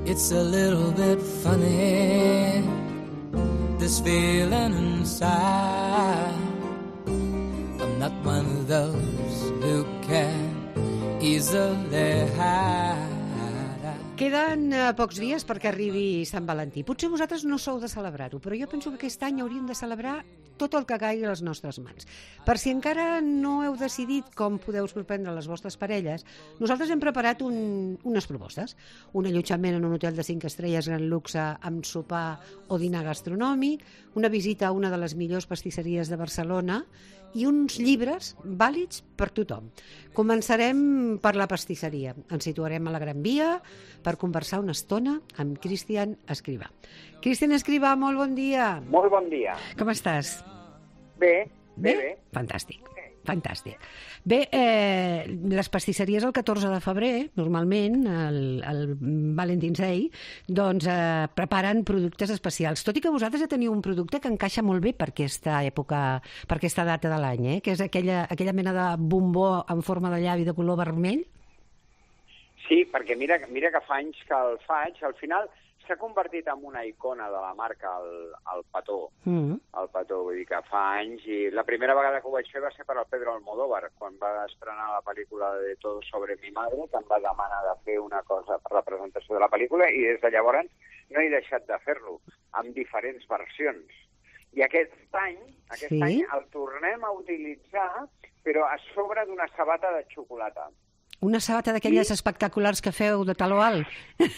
It's a little bit funny, this feeling inside. I'm not one of those who can easily hide. Queden pocs dies perquè arribi Sant Valentí. Potser vosaltres no sou de celebrar-ho, però jo penso que aquest any hauríem de celebrar tot el que caigui a les nostres mans. Per si encara no heu decidit com podeu sorprendre les vostres parelles, nosaltres hem preparat unes propostes. Un allotjament en un hotel de 5 estrelles gran luxe amb sopar o dinar gastronòmic, una visita a una de les millors pastisseries de Barcelona i uns llibres vàlids per tothom. Començarem per la pastisseria. Ens situarem a la Gran Via per conversar una estona amb Cristian Escrivà. Cristian Escrivà, molt bon dia. Molt bon dia. Com estàs? Bé. Fantàstic. Bé, les pastisseries el 14 de febrer, normalment, el Valentine's Day, doncs preparen productes especials. Tot i que vosaltres ja teniu un producte que encaixa molt bé per aquesta època, per aquesta data de l'any, que és aquella mena de bombó en forma de llavi de color vermell. Sí, perquè mira que fa anys que el faig. Al final s'ha convertit en una icona de la marca, el petó. El petó, vull dir que fa anys. I la primera vegada que ho vaig fer va ser per al Pedro Almodóvar, quan va estrenar la pel·lícula de Todo sobre mi madre, que em va demanar de fer una cosa per la presentació de la pel·lícula, i des de llavors no he deixat de fer-lo, amb diferents versions. I aquest any el tornem a utilitzar, però a sobre d'una sabata de xocolata. Una sabata d'aquelles espectaculars que feu de taló alt.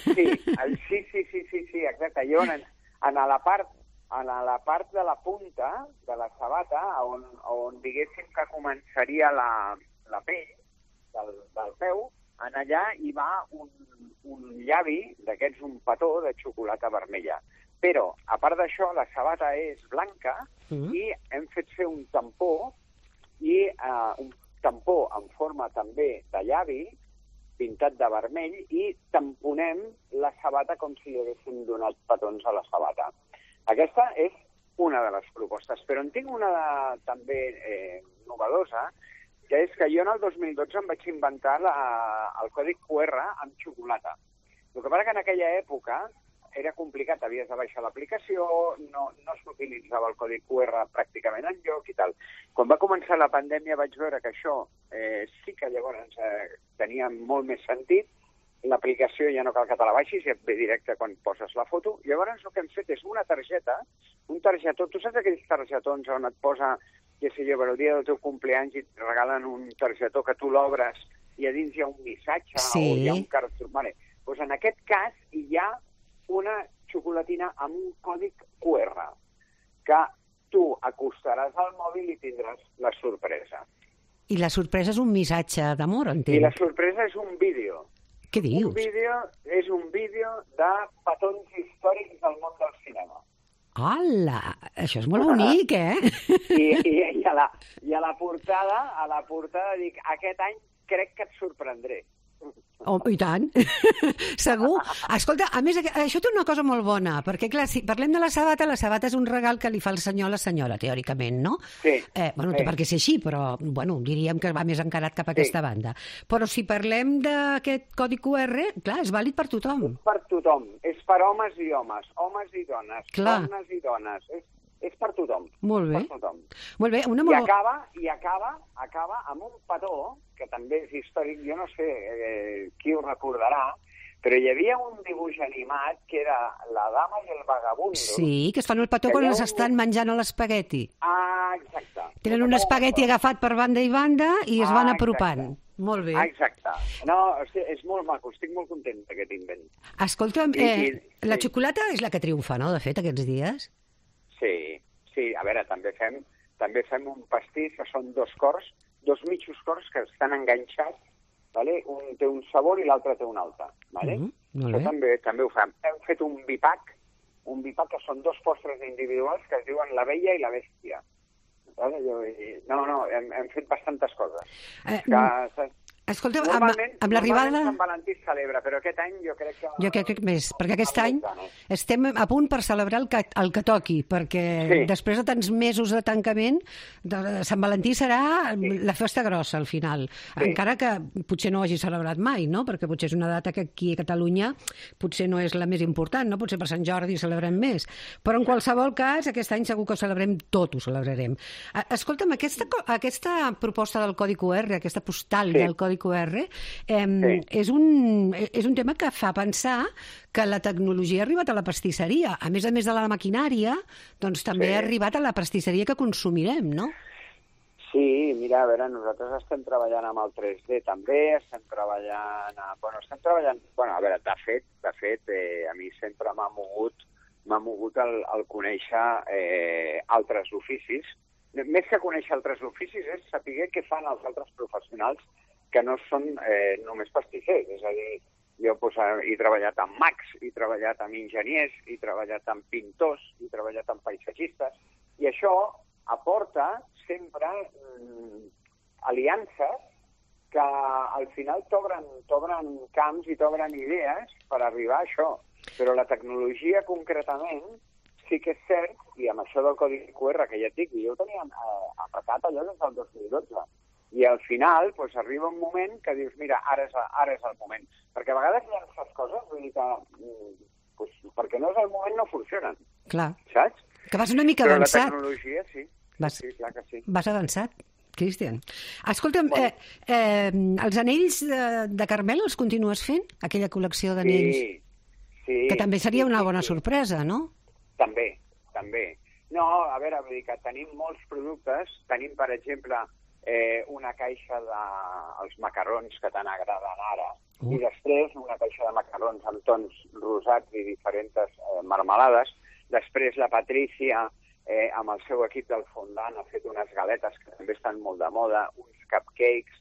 Sí, exacte. Jo en la part de la punta de la sabata, on diguéssim que començaria la pell del peu, en allà hi va un llavi d'aquests, un petó de xocolata vermella. Però, a part d'això, la sabata és blanca i hem fet fer un tampó i un tampó en forma també de llavi, pintat de vermell, i tamponem la sabata com si li haguéssim donat petons a la sabata. Aquesta és una de les propostes, però en tinc una també novedosa, que és que jo en el 2012 em vaig inventar el codi QR amb xocolata. El que passa que en aquella època era complicat, havies de baixar l'aplicació, no s'utilitzava el codi QR pràcticament enlloc i tal. Quan va començar la pandèmia vaig veure que això sí que llavors tenia molt més sentit. L'aplicació ja no cal que te la baixis, ja et ve directe quan poses la foto. Llavors el que hem fet és una targeta, un targetó. Tu saps aquells targetons on et posa, ja sé jo, per el dia del teu cumpleaños i et regalen un targetó que tu l'obres i a dins hi ha un missatge o hi ha un cartó. Vale. Doncs en aquest cas hi ha una xocolatina amb un còdic QR que tu acostaràs al mòbil i tindràs la sorpresa. I la sorpresa és un missatge d'amor, entenc? I la sorpresa és un vídeo. Què dius? És un vídeo de petons històrics del món del cinema. Hola! Això és molt bonic, I a la portada dic, aquest any crec que et sorprendré. Oh, i tant, segur. Escolta, a més, això té una cosa molt bona, perquè clar, si parlem de la sabata és un regal que li fa el senyor a la senyora, teòricament, no? Sí. Bueno, té per què ser així, però, bueno, diríem que va més encarat cap a aquesta banda. Però si parlem d'aquest codi QR, clar, és vàlid per tothom. És per tothom, és per homes i homes i dones, dones i dones, és per tothom. Molt bé. Per tothom. Molt bé. I acaba amb un petó, que també és històric, jo no sé qui ho recordarà, però hi havia un dibuix animat que era La dama i el vagabundo. Sí, que es fan el petó quan els estan menjant a l'espagueti. Ah, exacte. Tenen un espagueti agafat per banda i banda i es van apropant. Exacte. Molt bé. Exacte. No, és molt maco, estic molt content d'aquest invent. Escolta'm, la xocolata és la que triomfa, no?, de fet, aquests dies? Sí. A veure, també fem un pastís que són dos mitjos cors que estan enganxats, vale? Un té un sabor i l'altre té un altre. Vale? Això també ho fem. Hem fet un bipac que són dos postres individuals que es diuen la Bella i la Bèstia. Vale? Hem fet bastantes coses. Escolta, Normalment l'arribada... Sant Valentí es celebra, però aquest any jo crec que... Jo crec que més, perquè aquest any estem a punt per celebrar el que toqui, perquè després de tants mesos de tancament, Sant Valentí serà la festa grossa al final, encara que potser no ho hagi celebrat mai, no? Perquè potser és una data que aquí a Catalunya potser no és la més important, no? Potser per Sant Jordi celebrem més, però en qualsevol cas aquest any segur que ho celebrem, tot ho celebrarem. Escolta'm, aquesta proposta del codi QR, aquesta postal del codi QR, és un tema que fa pensar que la tecnologia ha arribat a la pastisseria. A més de la maquinària, doncs també ha arribat a la pastisseria que consumirem, no? Sí, mira, a veure, nosaltres estem treballant amb el 3D també, estem treballant... Bueno, a veure, de fet, a mi sempre m'ha mogut el conèixer altres oficis. Més que conèixer altres oficis és saber què fan els altres professionals que no són només pastissers. És a dir, jo he treballat amb mags, he treballat amb enginyers, he treballat amb pintors, he treballat amb paisatgistes, i això aporta sempre aliances que al final t'obren camps i t'obren idees per arribar a això. Però la tecnologia concretament sí que és cert, i amb això del codi QR que ja et dic, jo ho tenia aparcat allò des del 2012, i al final arriba un moment que dius, mira, ara és el moment. Perquè a vegades llences coses, vull dir que perquè no és el moment no funcionen. Clar. Saps? Que vas una mica avançat. Però la tecnologia sí. Sí, clar que sí. Vas avançat, Cristian. Escolta'm, els anells de Carmel els continues fent? Aquella col·lecció d'anells? Sí. Que també seria una bona sorpresa, no? També. No, a veure, vull dir que tenim molts productes. Tenim, per exemple, una caixa dels macarrons que tant agraden ara, i després una caixa de macarrons amb tons rosats i diferents marmelades. Després la Patrícia, amb el seu equip del fondant, ha fet unes galetes que també estan molt de moda, uns cupcakes.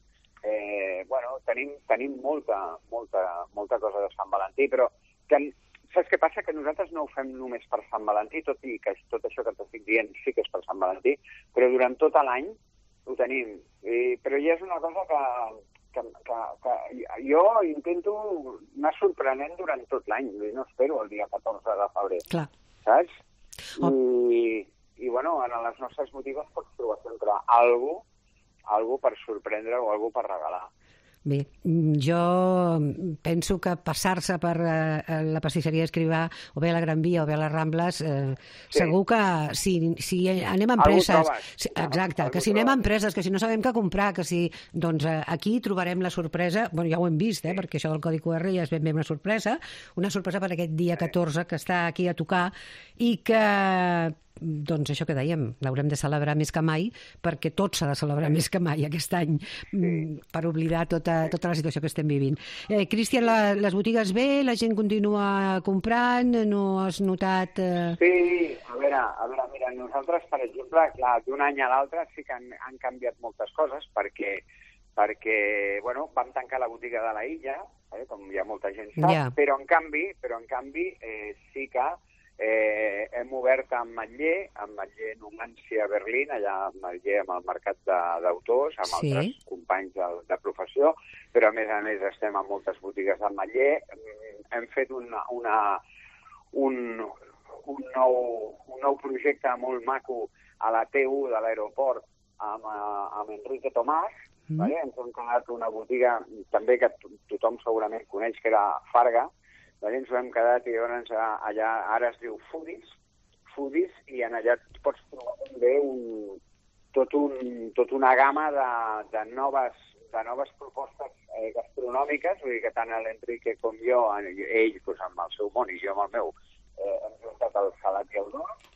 Tenim molta cosa de Sant Valentí, però saps què passa? Que nosaltres no ho fem només per Sant Valentí, tot i que tot això que t'estic dient sí que és per Sant Valentí, però durant tot l'any ho tenim. Però ja és una cosa que jo intento anar sorprenent durant tot l'any. No espero el dia 14 de febrer. Clar. Saps? I bueno, en les nostres botigues pots trobar sempre algú per sorprendre o algú per regalar. Bé, jo penso que passar-se per la pastisseria Escrivà, o bé a la Gran Via o bé a les Rambles, segur que si anem a empreses... Exacte, que si anem a empreses, que si no sabem què comprar, que si... Doncs aquí trobarem la sorpresa, bueno, ja ho hem vist, perquè això del codi QR ja és ben bé una sorpresa per aquest dia 14 que està aquí a tocar, i que... Doncs això que dèiem, l'haurem de celebrar més que mai, perquè tot s'ha de celebrar més que mai aquest any, per oblidar tota la situació que estem vivint. Cristian, les botigues bé? La gent continua comprant? No has notat... Sí, a veure, mira, nosaltres, per exemple, clar, d'un any a l'altre sí que han canviat moltes coses, perquè vam tancar la botiga de la Illa, com ja molta gent sap, però en canvi sí que hem obert amb Matller Numància a Berlín, allà a Matller amb el mercat d'autors, amb altres companys de professió, però a més estem en moltes botigues de Matller. Hem fet un nou projecte molt maco a la T1 de l'aeroport amb Enrique Tomàs. Ens hem quedat una botiga també que tothom segurament coneix, que era Farga. Ens ho hem quedat i llavors allà ara es diu Foodies, i en allà pots trobar també tota una gamma de noves propostes gastronòmiques. Vull dir que tant l'Enrique com jo, ell amb el seu món i jo amb el meu, hem juntat el salat i el dolç,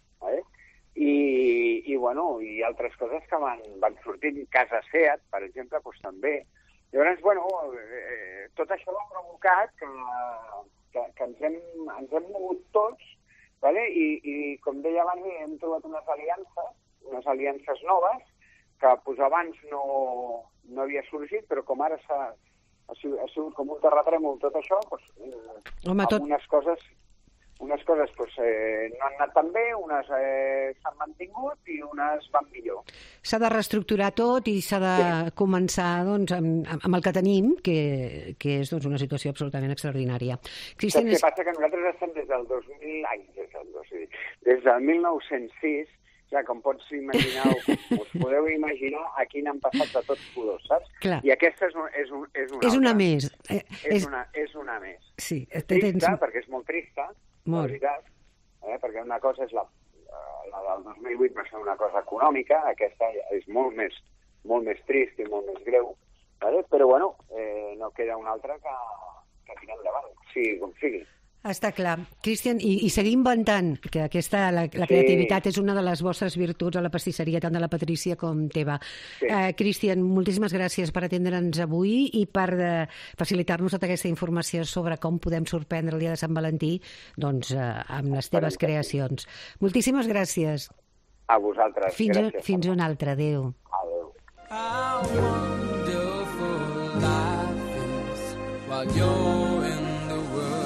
i altres coses que van sortint. Casa Seat, per exemple, també. Llavors, tot això ha provocat que ens hem mogut tots, i com deia abans, hem trobat unes aliances noves, que abans no havia sorgit, però com ara ha sigut com un terratrèmol tot això, amb unes coses unes coses doncs, no han anat tan bé, unes s'han mantingut i unes van millor. S'ha de reestructurar tot i s'ha de començar doncs, amb el que tenim, que és doncs, una situació absolutament extraordinària. Saps què passa? Que nosaltres estem des del 1906, ja, com pots imaginar, us podeu imaginar, aquí n'han passat de tots colors, saps? Clar. I aquesta és una més. És una més. Sí, trista, perquè és molt trista, molt. la veritat, perquè una cosa és la del 2008 va ser una cosa econòmica, aquesta és molt més trist i molt més greu, vale? Però bueno, no queda una altra que tirar endavant, sigui com sigui. Està clar. Cristian, i seguir inventant, que la creativitat és una de les vostres virtuts a la pastisseria, tant de la Patrícia com teva. Sí. Cristian, moltíssimes gràcies per atendre'ns avui i per facilitar-nos tota aquesta informació sobre com podem sorprendre el dia de Sant Valentí doncs, amb les teves creacions. Moltíssimes gràcies. A vosaltres. Fins un altre. Adéu. Adéu. How wonderful life is while you're in the world.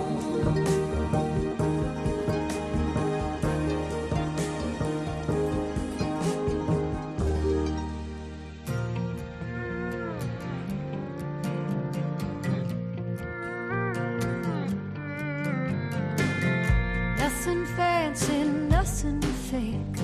Nothing fancy, nothing fake,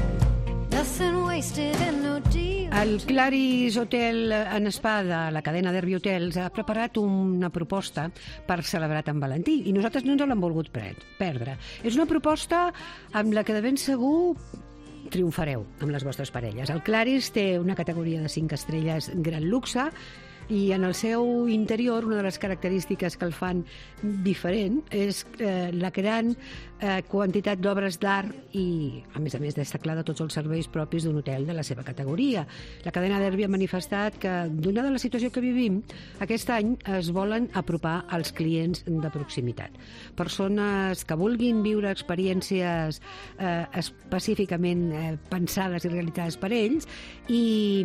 nothing wasted and no deal. El Claris Hotel en Espada, la cadena d'Herbi Hotels, ha preparat una proposta per celebrar Sant Valentí i nosaltres no ens l'hem volgut perdre. És una proposta amb la que de ben segur triomfareu amb les vostres parelles. El Claris té una categoria de 5 estrelles gran luxe i en el seu interior una de les característiques que el fan diferent és la gran quantitat d'obres d'art i, a més, destacar de tots els serveis propis d'un hotel de la seva categoria. La cadena d'Herbi ha manifestat que, donada la situació que vivim, aquest any es volen apropar als clients de proximitat. Persones que vulguin viure experiències específicament pensades i realitzades per ells i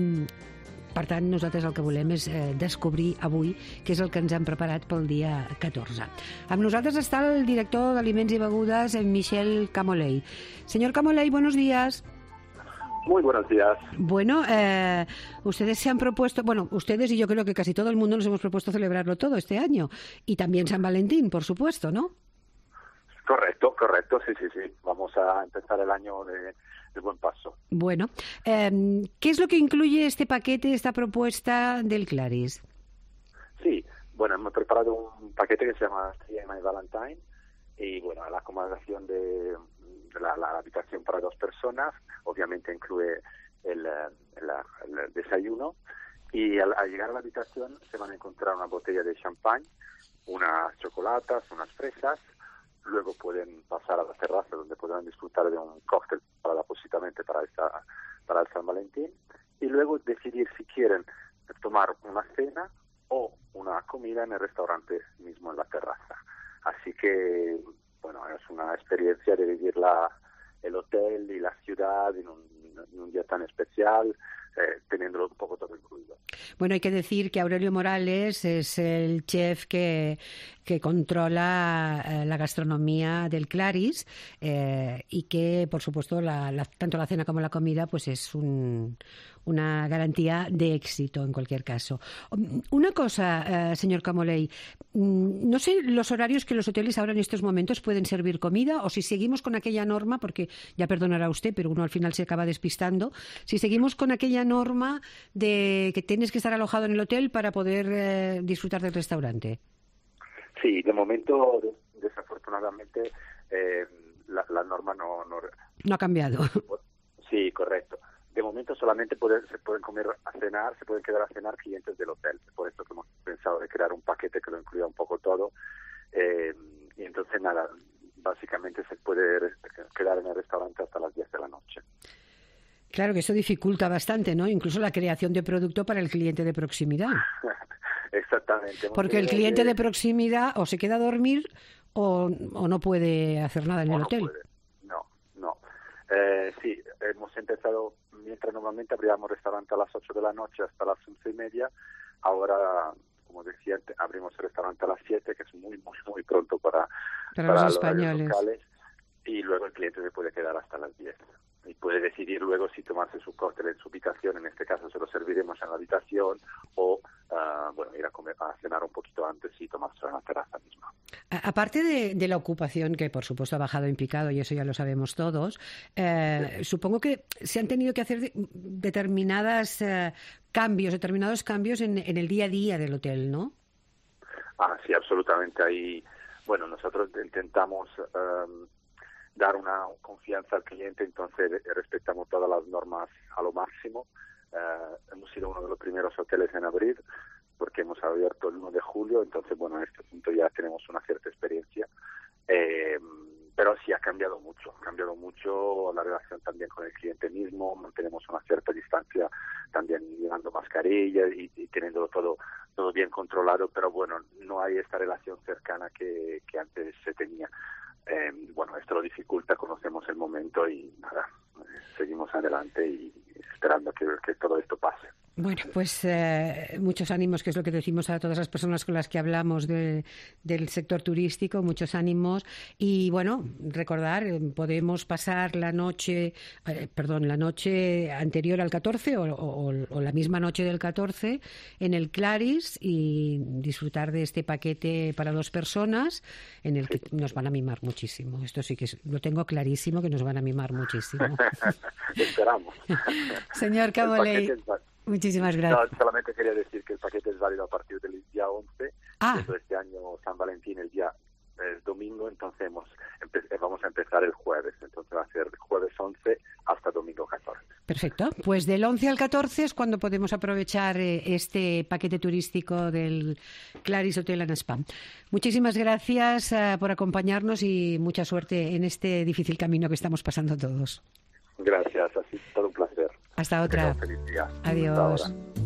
per tant, nosaltres el que volem és descobrir avui què és el que ens han preparat pel dia 14. Amb nosaltres está el director de Aliments y Begudas, Michel Camoley. Señor Camoley, buenos días. Muy buenos días. Bueno, ustedes se han propuesto, ustedes y yo creo que casi todo el mundo nos hemos propuesto celebrarlo todo este año. Y también San Valentín, por supuesto, ¿no? Correcto, sí. Vamos a empezar el año de buen paso. Bueno, ¿qué es lo que incluye este paquete, esta propuesta del Claris? Sí, bueno, hemos preparado un paquete que se llama My Valentine y bueno, la acomodación de la habitación para 2 personas, obviamente incluye el desayuno y al llegar a la habitación se van a encontrar una botella de champán, unas chocolatas, unas fresas. Luego pueden pasar a la terraza donde podrán disfrutar de un cóctel positamente para el San Valentín y luego decidir si quieren tomar una cena o una comida en el restaurante mismo en la terraza. Así que, bueno, es una experiencia de vivir el hotel y la ciudad en un día tan especial, teniéndolo un poco todo incluido. Bueno, hay que decir que Aurelio Morales es el chef que controla la gastronomía del Claris y que, por supuesto, tanto la cena como la comida pues es una garantía de éxito en cualquier caso. Una cosa, señor Camoley, no sé los horarios que los hoteles ahora en estos momentos pueden servir comida o si seguimos con aquella norma, porque ya perdonará usted, pero uno al final se acaba despistando, si seguimos con aquella norma de que tienes que estar alojado en el hotel para poder disfrutar del restaurante. Sí, de momento, desafortunadamente, la norma no ha cambiado. Sí, correcto. De momento solamente se pueden quedar a cenar clientes del hotel. Por eso que hemos pensado de crear un paquete que lo incluya un poco todo. Y entonces nada, básicamente se puede quedar en el restaurante hasta las 10 de la noche. Claro que eso dificulta bastante, ¿no? Incluso la creación de producto para el cliente de proximidad. Exactamente. Porque el cliente de proximidad o se queda a dormir o no puede hacer nada en el hotel. No. Sí, hemos empezado, mientras normalmente abríamos restaurante a las 8 de la noche hasta las 11:30, ahora como decía, abrimos el restaurante a las 7, que es muy, muy, muy pronto para los horarios españoles. locales, y luego el cliente se puede quedar hasta las 10. Y puede decidir luego si tomarse su cóctel en su habitación, en este caso se lo serviremos en la habitación, o ir a cenar un poquito antes y tomárselo en la terraza misma. Aparte de la ocupación, que por supuesto ha bajado en picado, y eso ya lo sabemos todos, supongo que se han tenido que hacer determinados cambios en el día a día del hotel, ¿no? Sí, absolutamente. Ahí, nosotros intentamos dar una confianza al cliente, entonces respetamos todas las normas a lo máximo. Hemos sido uno de los primeros hoteles en abrir, porque hemos abierto el 1 de julio, entonces, en este punto ya tenemos una cierta experiencia. Pero sí ha cambiado mucho la relación también con el cliente mismo, mantenemos una cierta distancia, también llevando mascarillas y teniéndolo todo bien controlado, pero no hay esta relación cercana que antes se tenía. Esto lo dificulta, conocemos el momento y nada, seguimos adelante y esperando que todo esto pase. Bueno, pues muchos ánimos, que es lo que decimos a todas las personas con las que hablamos del sector turístico, muchos ánimos. Y recordar, podemos pasar la noche anterior al 14 o la misma noche del 14 en el Claris y disfrutar de este paquete para 2 personas en el que nos van a mimar muchísimo. Esto sí que lo tengo clarísimo, que nos van a mimar muchísimo. Esperamos. Señor Caboley, muchísimas gracias. No, solamente quería decir que el paquete es válido a partir del día 11. Este año San Valentín, el día domingo, entonces vamos a empezar el jueves. Entonces va a ser jueves 11 hasta domingo 14. Perfecto. Pues del 11 al 14 es cuando podemos aprovechar este paquete turístico del Claris Hotel and Spa. Muchísimas gracias por acompañarnos y mucha suerte en este difícil camino que estamos pasando todos. Gracias, ha sido todo un placer. Hasta otra. Feliz día. Adiós. Hasta ahora.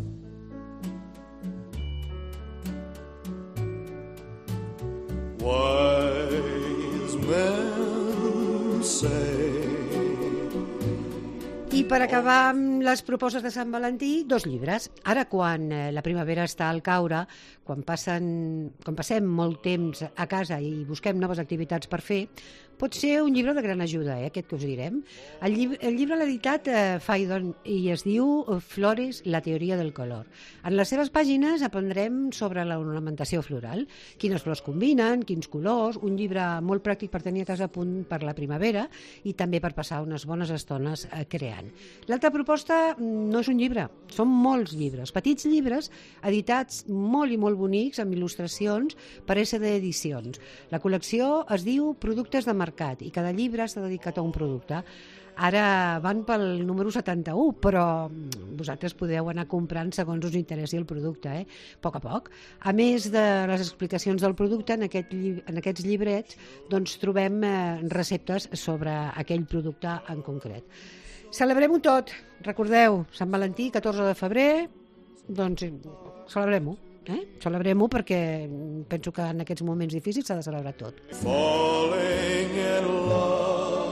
Wise men say. I per acabar amb les propostes de Sant Valentí, 2 llibres. Ara, quan la primavera està al caure, quan passem molt temps a casa i busquem noves activitats per fer, pot ser un llibre de gran ajuda, aquest que us direm. El llibre l'ha editat Phaidon i es diu Flores, la teoria del color. En les seves pàgines aprendrem sobre l'ornamentació floral, quines flors combinen, quins colors, un llibre molt pràctic per tenir a casa a punt per la primavera i també per passar unes bones estones creant. L'altra proposta no és un llibre, són molts llibres, petits llibres editats molt i molt bonics amb il·lustracions per SD Edicions. La col·lecció es diu Productes de Mercat i cada llibre està dedicat a un producte. Ara van pel número 71, però vosaltres podeu anar comprant segons us interessi el producte, a poc a poc. A més de les explicacions del producte, en aquests llibrets doncs, trobem receptes sobre aquell producte en concret. Celebrem-ho tot. Recordeu, Sant Valentí, 14 de febrer, doncs celebrem-ho. Celebrem-ho perquè penso que en aquests moments difícils s'ha de celebrar tot. Falling in love.